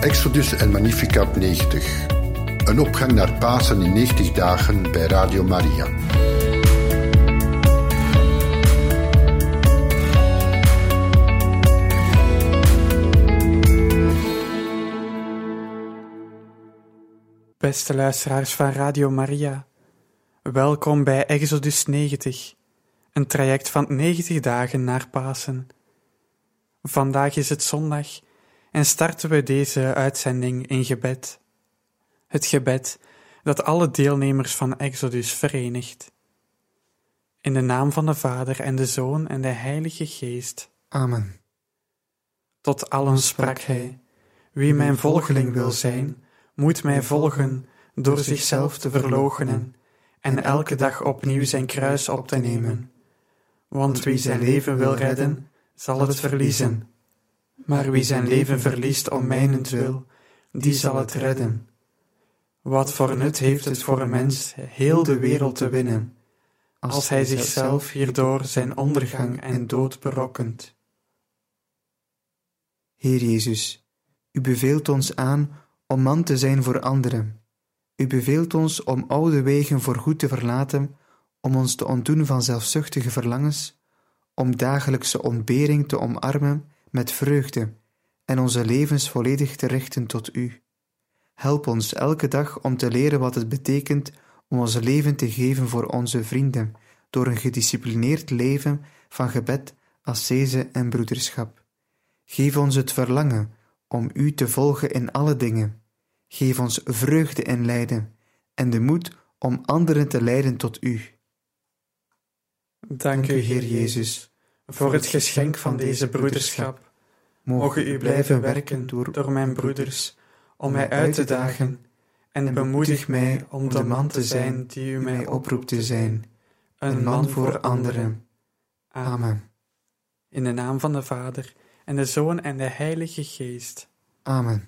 Exodus en Magnificat 90. Een opgang naar Pasen in 90 dagen bij Radio Maria. Beste luisteraars van Radio Maria, welkom bij Exodus 90, een traject van 90 dagen naar Pasen. Vandaag is het zondag en starten we deze uitzending in gebed. Het gebed dat alle deelnemers van Exodus verenigt. In de naam van de Vader en de Zoon en de Heilige Geest. Amen. Tot allen sprak hij: wie mijn volgeling wil zijn, moet mij volgen door zichzelf te verloochenen en elke dag opnieuw zijn kruis op te nemen. Want wie zijn leven wil redden, zal het verliezen. Maar wie zijn leven verliest om mijnentwil, die zal het redden. Wat voor nut heeft het voor een mens heel de wereld te winnen, als hij zichzelf hierdoor zijn ondergang en dood berokkent? Heer Jezus, u beveelt ons aan om man te zijn voor anderen. U beveelt ons om oude wegen voorgoed te verlaten, om ons te ontdoen van zelfzuchtige verlangens, om dagelijkse ontbering te omarmen met vreugde en onze levens volledig te richten tot u. Help ons elke dag om te leren wat het betekent om ons leven te geven voor onze vrienden, door een gedisciplineerd leven van gebed, ascese en broederschap. Geef ons het verlangen om u te volgen in alle dingen. Geef ons vreugde in lijden en de moed om anderen te leiden tot u. Dank u, Heer Jezus, voor het geschenk van deze broederschap. Mogen u blijven werken door mijn broeders, om mij uit te dagen, en bemoedig mij om de man te zijn die u mij oproept te zijn, een man voor anderen. Amen. In de naam van de Vader, en de Zoon en de Heilige Geest. Amen.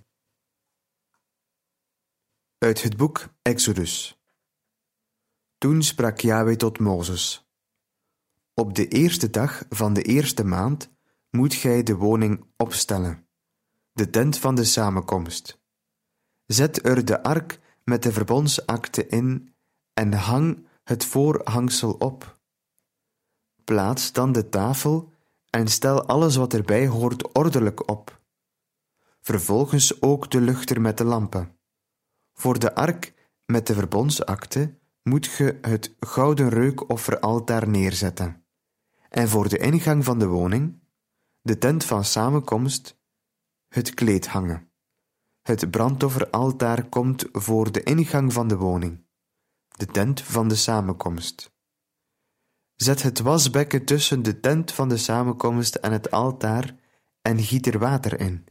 Uit het boek Exodus. Toen sprak Yahweh tot Mozes: op de eerste dag van de eerste maand moet gij de woning opstellen, de tent van de samenkomst. Zet er de ark met de verbondsakte in en hang het voorhangsel op. Plaats dan de tafel en stel alles wat erbij hoort ordelijk op. Vervolgens ook de luchter met de lampen. Voor de ark met de verbondsakte moet ge het gouden reukofferaltaar neerzetten. En voor de ingang van de woning, de tent van samenkomst, het kleed hangen. Het brandofferaltaar komt voor de ingang van de woning, de tent van de samenkomst. Zet het wasbekken tussen de tent van de samenkomst en het altaar en giet er water in.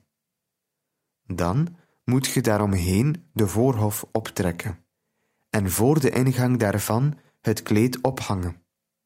Dan moet ge daaromheen de voorhof optrekken en voor de ingang daarvan het kleed ophangen.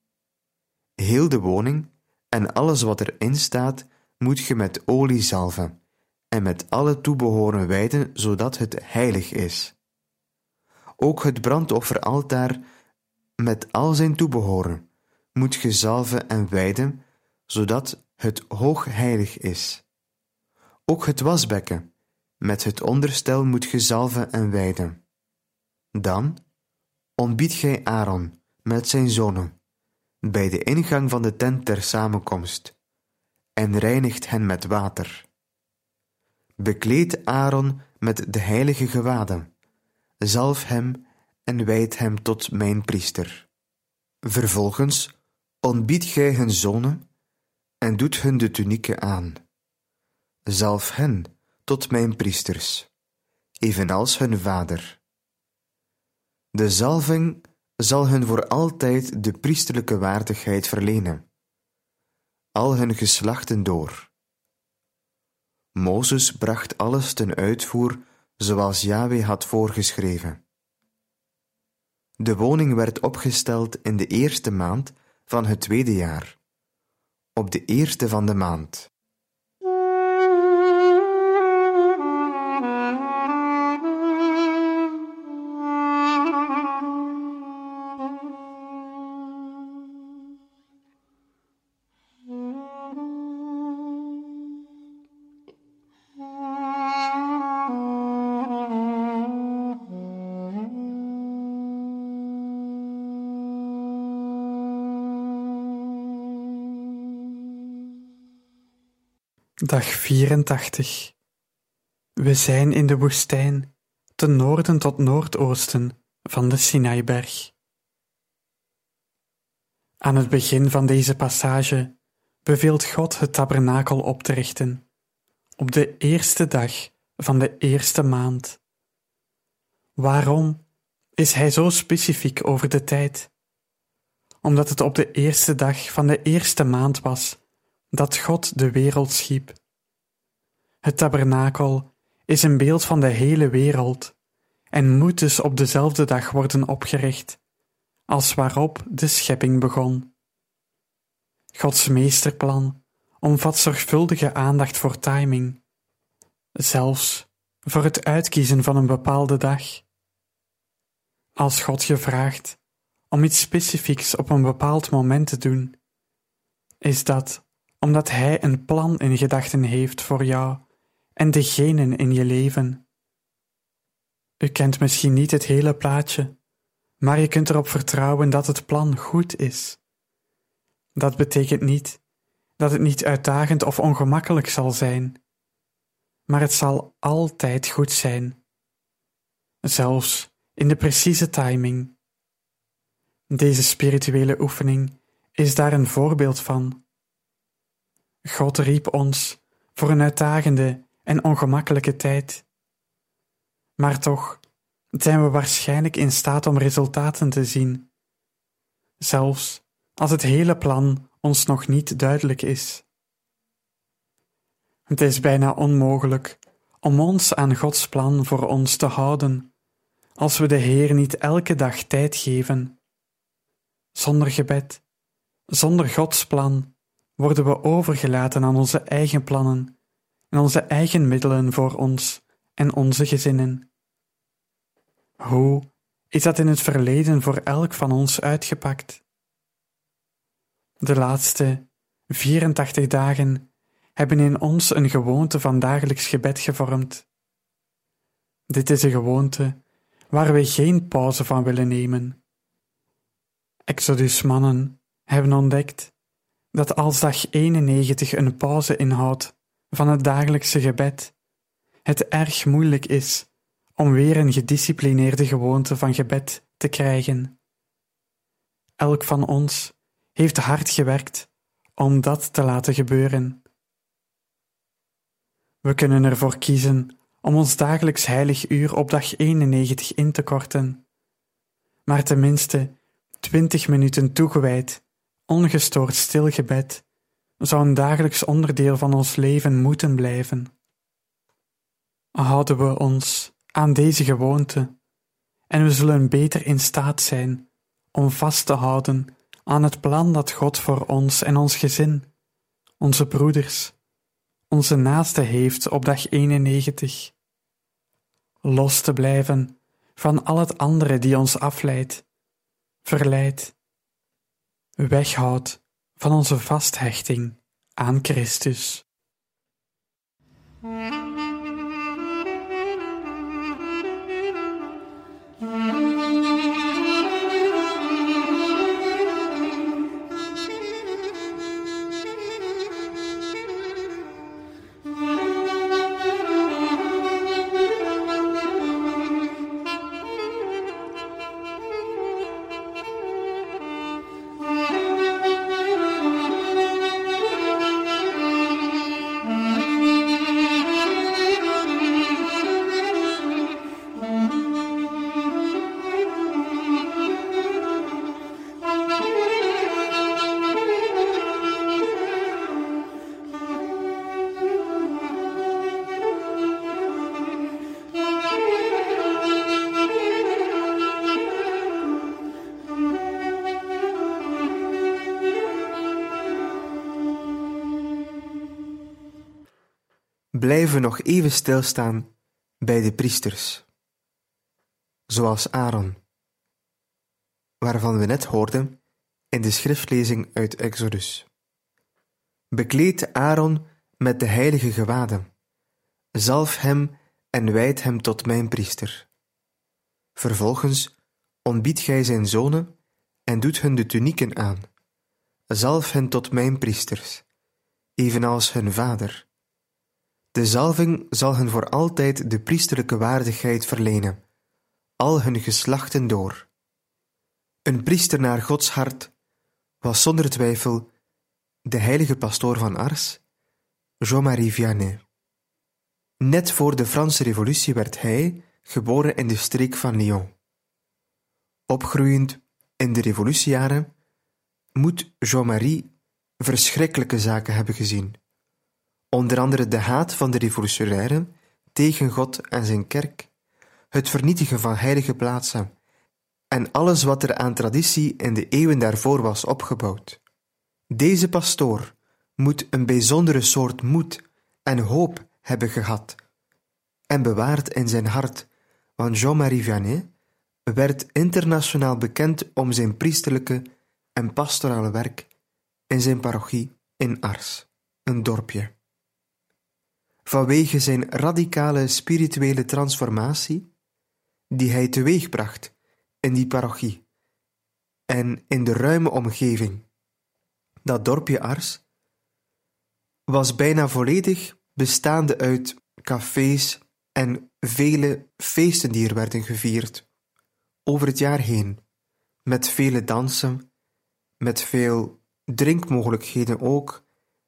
Heel de woning en alles wat erin staat moet ge met olie zalven en met alle toebehoren wijden, zodat het heilig is. Ook het brandofferaltaar met al zijn toebehoren moet ge zalven en wijden, zodat het hoogheilig is. Ook het wasbekken met het onderstel moet ge zalven en wijden. Dan ontbiedt gij Aaron met zijn zonen bij de ingang van de tent der samenkomst en reinigt hen met water. Bekleed Aaron met de heilige gewaden, zalf hem en wijd hem tot mijn priester. Vervolgens ontbiedt gij hun zonen en doet hun de tunieken aan. Zalf hen tot mijn priesters, evenals hun vader. De zalving zal hun voor altijd de priesterlijke waardigheid verlenen, al hun geslachten door. Mozes bracht alles ten uitvoer zoals Yahweh had voorgeschreven. De woning werd opgesteld in de eerste maand van het tweede jaar, op de eerste van de maand. Dag 84. We zijn in de woestijn, ten noorden tot noordoosten van de Sinaiberg. Aan het begin van deze passage beveelt God het tabernakel op te richten, op de eerste dag van de eerste maand. Waarom is hij zo specifiek over de tijd? Omdat het op de eerste dag van de eerste maand was dat God de wereld schiep. Het tabernakel is een beeld van de hele wereld en moet dus op dezelfde dag worden opgericht als waarop de schepping begon. Gods meesterplan omvat zorgvuldige aandacht voor timing, zelfs voor het uitkiezen van een bepaalde dag. Als God je vraagt om iets specifieks op een bepaald moment te doen, is dat omdat Hij een plan in gedachten heeft voor jou en degenen in je leven. U kent misschien niet het hele plaatje, maar je kunt erop vertrouwen dat het plan goed is. Dat betekent niet dat het niet uitdagend of ongemakkelijk zal zijn, maar het zal altijd goed zijn, zelfs in de precieze timing. Deze spirituele oefening is daar een voorbeeld van. God riep ons voor een uitdagende en ongemakkelijke tijd. Maar toch zijn we waarschijnlijk in staat om resultaten te zien, zelfs als het hele plan ons nog niet duidelijk is. Het is bijna onmogelijk om ons aan Gods plan voor ons te houden, als we de Heer niet elke dag tijd geven. Zonder gebed, zonder Gods plan, worden we overgelaten aan onze eigen plannen en onze eigen middelen voor ons en onze gezinnen. Hoe is dat in het verleden voor elk van ons uitgepakt? De laatste 84 dagen hebben in ons een gewoonte van dagelijks gebed gevormd. Dit is een gewoonte waar we geen pauze van willen nemen. Exodus-mannen hebben ontdekt dat als dag 91 een pauze inhoudt van het dagelijkse gebed, het erg moeilijk is om weer een gedisciplineerde gewoonte van gebed te krijgen. Elk van ons heeft hard gewerkt om dat te laten gebeuren. We kunnen ervoor kiezen om ons dagelijks heilig uur op dag 91 in te korten, maar tenminste 20 minuten toegewijd, ongestoord stil gebed zou een dagelijks onderdeel van ons leven moeten blijven. Houden we ons aan deze gewoonte en we zullen beter in staat zijn om vast te houden aan het plan dat God voor ons en ons gezin, onze broeders, onze naasten heeft op dag 91. Los te blijven van al het andere die ons afleidt, verleidt, weghoudt van onze vasthechting aan Christus. Blijven nog even stilstaan bij de priesters, zoals Aaron, waarvan we net hoorden in de schriftlezing uit Exodus. Bekleed Aaron met de heilige gewaden, zalf hem en wijd hem tot mijn priester. Vervolgens ontbiedt gij zijn zonen en doet hun de tunieken aan, zalf hen tot mijn priesters, evenals hun vader, De zalving zal hen voor altijd de priesterlijke waardigheid verlenen, al hun geslachten door. Een priester naar Gods hart was zonder twijfel de heilige pastoor van Ars, Jean-Marie Vianney. Net voor de Franse Revolutie werd hij geboren in de streek van Lyon. Opgroeiend in de revolutiejaren moet Jean-Marie verschrikkelijke zaken hebben gezien. Onder andere de haat van de revolutionairen tegen God en zijn kerk, het vernietigen van heilige plaatsen en alles wat er aan traditie in de eeuwen daarvoor was opgebouwd. Deze pastoor moet een bijzondere soort moed en hoop hebben gehad en bewaard in zijn hart, want Jean-Marie Vianney werd internationaal bekend om zijn priesterlijke en pastorale werk in zijn parochie in Ars, een dorpje. Vanwege zijn radicale spirituele transformatie die hij teweegbracht in die parochie en in de ruime omgeving. Dat dorpje Ars was bijna volledig bestaande uit cafés en vele feesten die er werden gevierd, over het jaar heen, met vele dansen, met veel drinkmogelijkheden ook,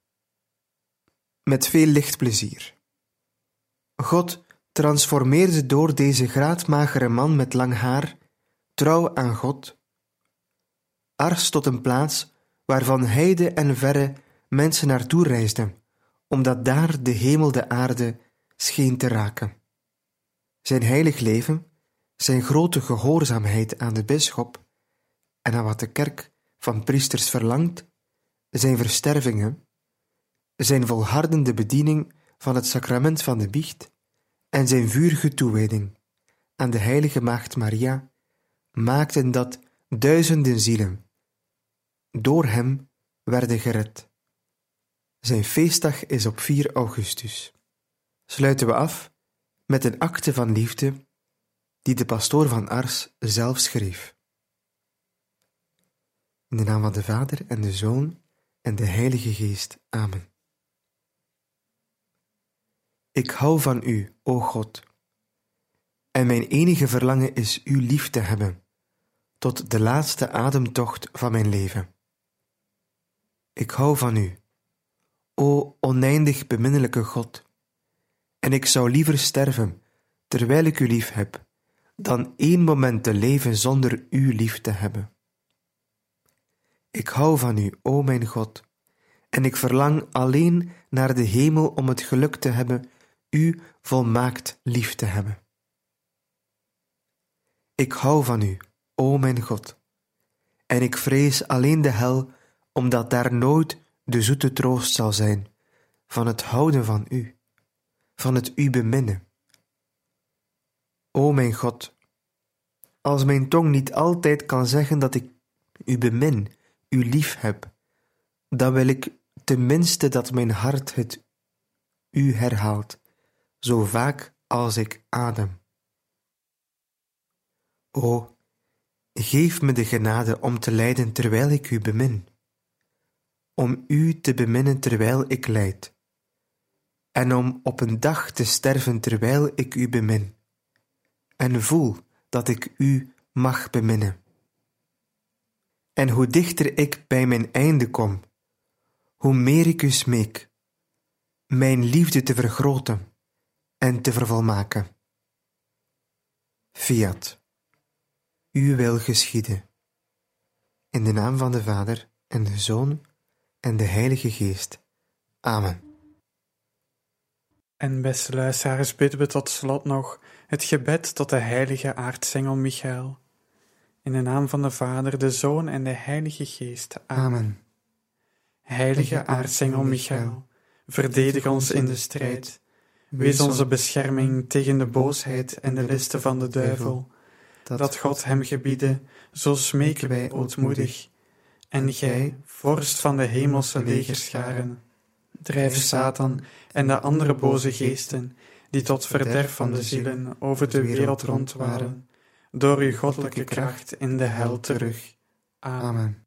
met veel lichtplezier. God transformeerde door deze graadmagere man met lang haar, trouw aan God, Ars tot een plaats waarvan heide en verre mensen naartoe reisden, omdat daar de hemel de aarde scheen te raken. Zijn heilig leven, zijn grote gehoorzaamheid aan de bisschop en aan wat de kerk van priesters verlangt, zijn verstervingen, zijn volhardende bediening van het sacrament van de biecht en zijn vurige toewijding aan de heilige maagd Maria maakten dat duizenden zielen door hem werden gered. Zijn feestdag is op 4 augustus. Sluiten we af met een akte van liefde die de pastoor van Ars zelf schreef. In de naam van de Vader en de Zoon en de Heilige Geest. Amen. Ik hou van u, o God, en mijn enige verlangen is u lief te hebben, tot de laatste ademtocht van mijn leven. Ik hou van u, o oneindig beminnelijke God, en ik zou liever sterven, terwijl ik u lief heb, dan 1 moment te leven zonder u lief te hebben. Ik hou van u, o mijn God, en ik verlang alleen naar de hemel om het geluk te hebben u volmaakt lief te hebben. Ik hou van u, o mijn God, en ik vrees alleen de hel, omdat daar nooit de zoete troost zal zijn van het houden van u, van het u beminnen. O mijn God, als mijn tong niet altijd kan zeggen dat ik u bemin, u lief heb, dan wil ik tenminste dat mijn hart het u herhaalt, zo vaak als ik adem. O, geef me de genade om te lijden terwijl ik u bemin, om u te beminnen terwijl ik lijd, en om op een dag te sterven terwijl ik u bemin, en voel dat ik u mag beminnen. En hoe dichter ik bij mijn einde kom, hoe meer ik u smeek, mijn liefde te vergroten en te vervolmaken. Fiat, uw wil geschieden. In de naam van de Vader en de Zoon en de Heilige Geest. Amen. En beste luisteraars, bidden we tot slot nog het gebed tot de heilige aartsengel Michael. In de naam van de Vader, de Zoon en de Heilige Geest. Amen. Heilige aartsengel Michael, verdedig ons in de strijd. Wees onze bescherming tegen de boosheid en de listen van de duivel. Dat God hem gebiede, zo smeken wij ootmoedig. En gij, vorst van de hemelse legerscharen, drijf Satan en de andere boze geesten, die tot verderf van de zielen over de wereld rondwaren, door uw goddelijke kracht in de hel terug. Amen.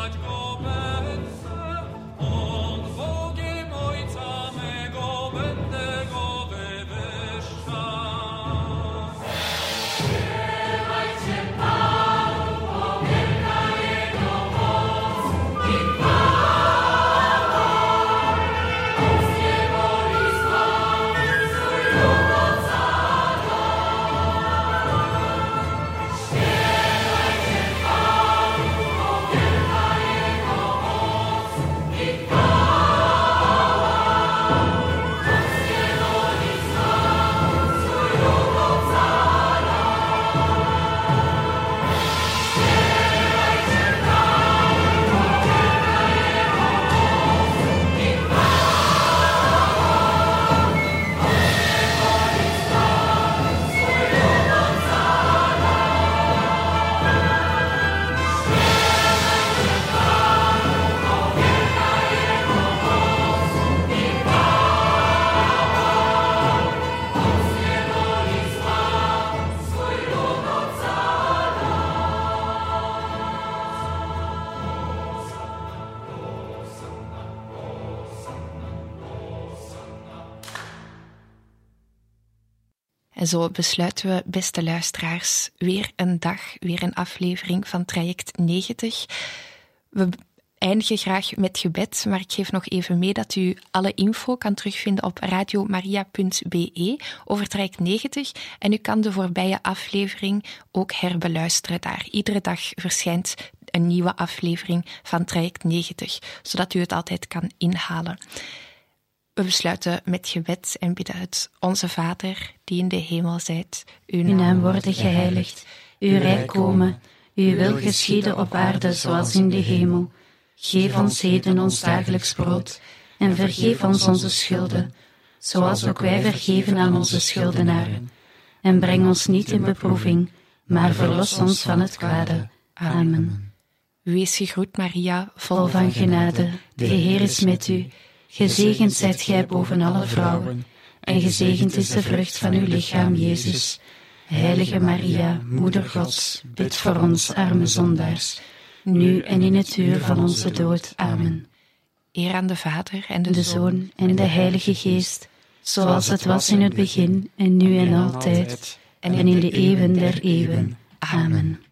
En zo besluiten we, beste luisteraars, weer een dag, weer een aflevering van Traject 90. We eindigen graag met gebed, maar ik geef nog even mee dat u alle info kan terugvinden op radiomaria.be over Traject 90. En u kan de voorbije aflevering ook herbeluisteren daar. Iedere dag verschijnt een nieuwe aflevering van Traject 90, zodat u het altijd kan inhalen. We besluiten met gebed en bidden uit. Onze Vader, die in de hemel zijt, uw naam worden geheiligd, uw rijk komen, uw wil geschieden op aarde zoals in de hemel. Geef ons heden ons dagelijks brood en vergeef ons onze schulden, zoals ook wij vergeven aan onze schuldenaren. En breng ons niet in beproeving, maar verlos ons van het kwade. Amen. Wees gegroet, Maria, vol van genade. De Heer is met u. Gezegend zijt gij boven alle vrouwen, en gezegend is de vrucht van uw lichaam, Jezus. Heilige Maria, Moeder Gods, bid voor ons arme zondaars, nu en in het uur van onze dood. Amen. Eer aan de Vader en de Zoon en de Heilige Geest, zoals het was in het begin, en nu en altijd, en in de eeuwen der eeuwen. Amen.